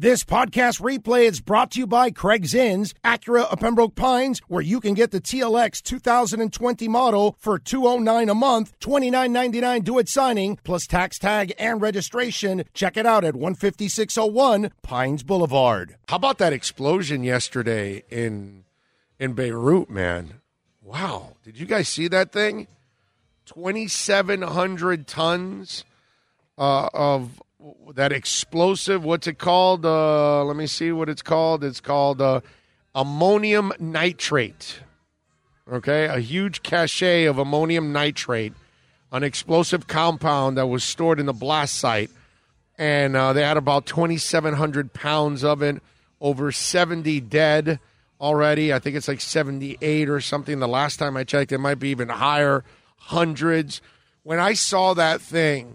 This podcast replay is brought to you by Craig's Inns, Acura of Pembroke Pines, where you can get the TLX 2020 model for $209 a month, $29.99 due at signing, plus tax tag and registration. Check it out at 15601 Pines Boulevard. How about that explosion yesterday in Beirut, man? Wow. Did you guys see that thing? 2,700 tons of that explosive. What's it called? Let me see what it's called. It's called ammonium nitrate. Okay, a huge cache of ammonium nitrate, an explosive compound that was stored in the blast site. And they had about 2,700 pounds of it, over 70 dead already. I think it's like 78 or something. The last time I checked, it might be even higher, hundreds. When I saw that thing,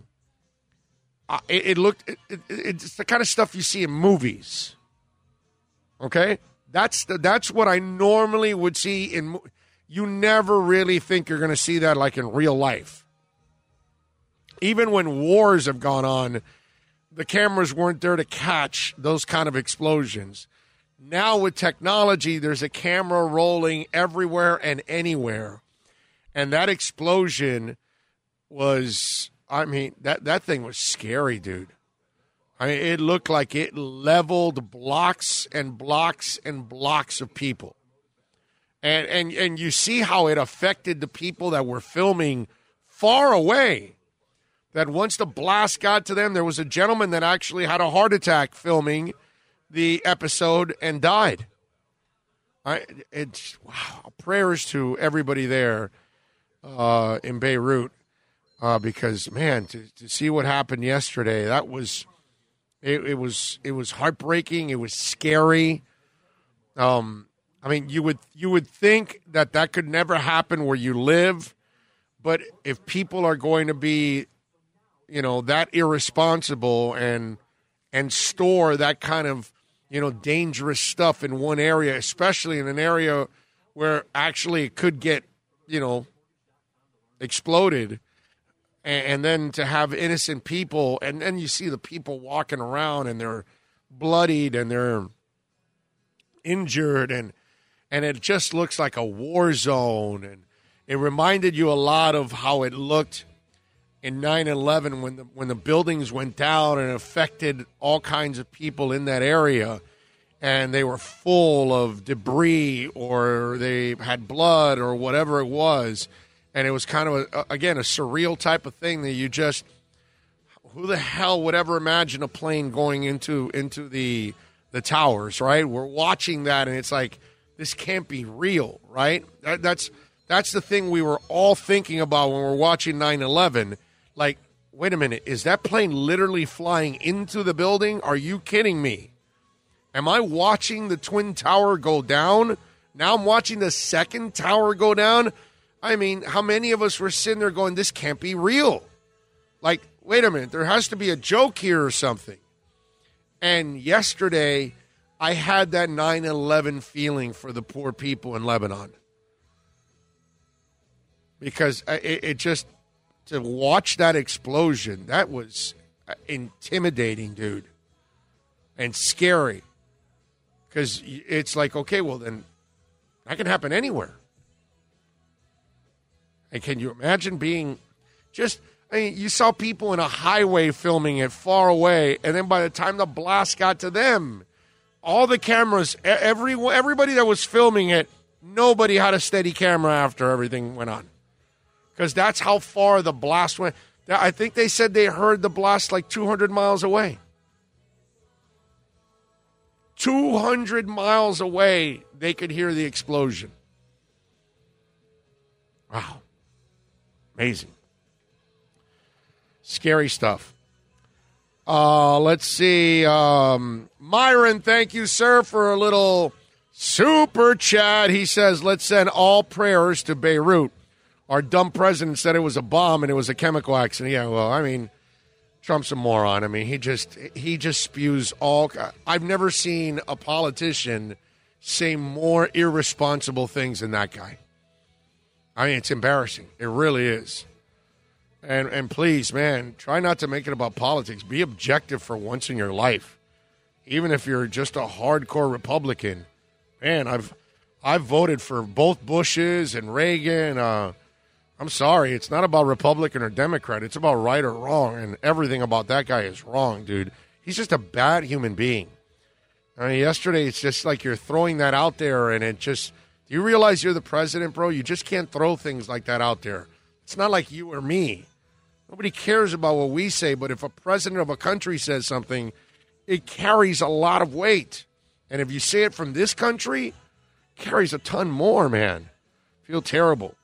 it's the kind of stuff you see in movies. Okay? That's what I normally would see in. You never really think you're going to see that like in real life. Even when wars have gone on, the cameras weren't there to catch those kind of explosions. Now with technology, there's a camera rolling everywhere and anywhere. And that explosion was, that thing was scary, dude. It looked like it leveled blocks and blocks and blocks of people. And you see how it affected the people that were filming far away. That once the blast got to them, there was a gentleman that actually had a heart attack filming the episode and died. Wow. Prayers to everybody there in Beirut, because man, to see what happened yesterday, that was it was heartbreaking. It was scary. You would think that could never happen where you live, but if people are going to be, that irresponsible and store that kind of, dangerous stuff in one area, especially in an area where actually it could get, exploded, and then to have innocent people, and then you see the people walking around and they're bloodied and they're injured, and it just looks like a war zone. And it reminded you a lot of how it looked in 9/11 when the buildings went down and affected all kinds of people in that area, and they were full of debris or they had blood or whatever it was. And it was kind of, a surreal type of thing that you just, who the hell would ever imagine a plane going into the towers, right? We're watching that, and it's like, this can't be real, right? That's the thing we were all thinking about when we're watching 9/11. Like, wait a minute, is that plane literally flying into the building? Are you kidding me? Am I watching the Twin Tower go down? Now I'm watching the second tower go down? How many of us were sitting there going, this can't be real? Like, wait a minute, there has to be a joke here or something. And yesterday, I had that 9/11 feeling for the poor people in Lebanon. Because it just, to watch that explosion, that was intimidating, dude. And scary. Because it's like, okay, well then, that can happen anywhere. And can you imagine being you saw people in a highway filming it far away, and then by the time the blast got to them, all the cameras, everybody that was filming it, nobody had a steady camera after everything went on. Because that's how far the blast went. I think they said they heard the blast like 200 miles away. 200 miles away, they could hear the explosion. Wow. Amazing. Scary stuff. Let's see. Myron, thank you, sir, for a little super chat. He says, let's send all prayers to Beirut. Our dumb president said it was a bomb and it was a chemical accident. Yeah, well, Trump's a moron. He just spews all. I've never seen a politician say more irresponsible things than that guy. It's embarrassing. It really is. And please, man, try not to make it about politics. Be objective for once in your life. even if you're just a hardcore Republican. Man, I've voted for both Bushes and Reagan. I'm sorry, it's not about Republican or Democrat. It's about right or wrong, and everything about that guy is wrong, dude. He's just a bad human being. I mean, yesterday, it's just like you're throwing that out there, and it just, do you realize you're the president, bro? You just can't throw things like that out there. It's not like you or me. Nobody cares about what we say, but if a president of a country says something, it carries a lot of weight. And if you say it from this country, it carries a ton more, man. I feel terrible.